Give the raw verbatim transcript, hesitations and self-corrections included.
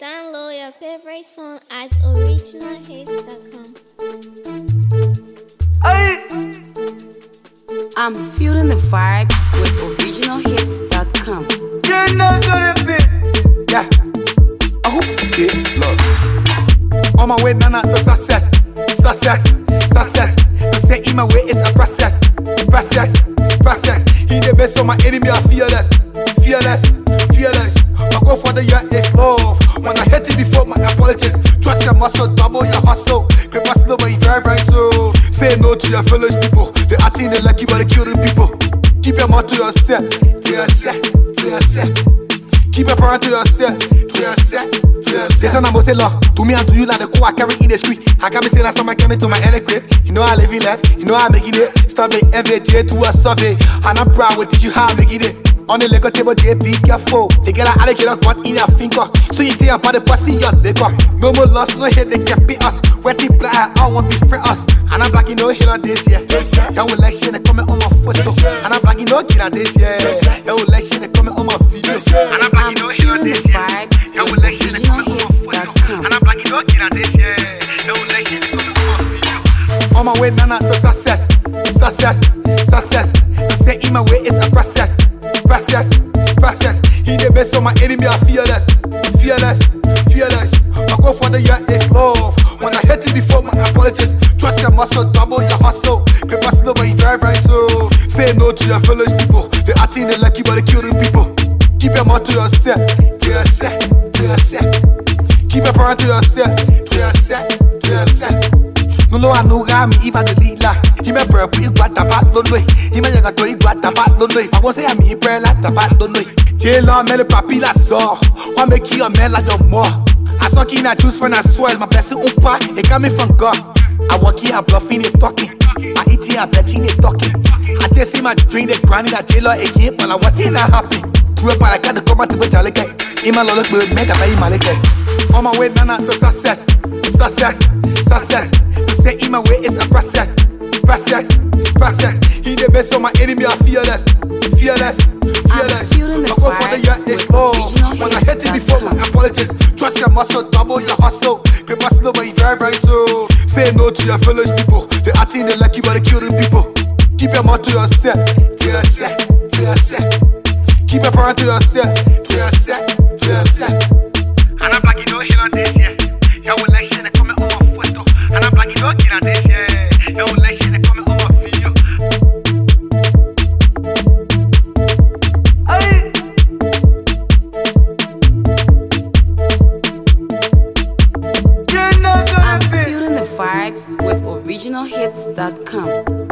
Download your favorite song at original hits dot com. I'm feeling the vibes with original hits dot com. You know the bit. Yeah. Oh, okay, look. On my way, nana, to success. Success, success. To stay in my way is a process. Process, process. He the best of my enemy, are fearless. Fearless, fearless. My goal for the year is love. When I hit it before, my apologies. Trust your muscle, double your hustle. Paper slow, but you very, very slow. Say no to your foolish people. They acting they lucky, but they killing people. Keep your mouth to yourself, to yourself, to yourself. Keep your power to yourself, to yourself, to yourself. There's an ambo say law. To me and to you like the co I carry in the street. I can't be saying that someone coming to my electric. You know I live in life, you know I making it. Stop it every day to a survey. And I'm proud with you how I making it. On the Lego table, they be careful. They get a alligator got in a finger. So you think about the pussy your liquor. No more loss, no hit, they can beat us. Where they play, I want to be free us. And I'm black, you know, hit on this, yeah. Y'all will like shit, they comment on my photo. And I'm black, you know, get on this, yeah. Y'all will like shit, they comment on my video. And I'm black, you know, hit on this, yeah. Y'all will like shit, they comment on my photo. And I'm black, you know, get on this, yeah. Y'all will like shit, they comment on my video. On my way, nana, to success. Success, success. To stay in my way is a process. Process, process. He the best of my enemy, are fearless. Fearless, fearless. My goal for the year is love. When I hit it before, my apologies. Trust your muscle, double your hustle. Paper slow, but you very, very slow. Say no to your foolish people. They acting they lucky, but they killing people. Keep your mouth to yourself, to yourself, to yourself. Keep your power to yourself, to yourself, to yourself. No lo anu gami iba de lila. Ime purple igwa tabat don't way. Ime yaga to igwa tabat don't way. I won't say I'm prayer like tabat don't way. Taylor mele papi la so. Wa make you a man like your more. I saw kina juice when I soil. My blessing umpa, it got me from God. I walk here, I bluffing it talking. I eat here, I betting it talking. I just see my drink, they grinding that Taylor again, but I want it not happy. Grew up, I got the come out to the Jaleke. Ima lolo good, make a baby maleke. On my way, nana, to success. Success, success. To stay in my way is a process. Process, process. He the best of my enemy, are fearless. Fearless, fearless. My goal for the year is love. When I hit it before, my apologies. Trust your muscle, double your hustle. Paper slow, but you very, very slow. Say no to your foolish people. They acting they lucky, but they killing people. Keep your mouth to yourself, to yourself, to yourself. Keep your power to yourself, to yourself, to yourself. And I'm black, you know, hit on this, yeah. Y'all will like shit, they comment on my photo. And I'm black, you know, get on this, yeah. Y'all will like shit, they comment on my video. I'm feeling the vibes with original hits dot com.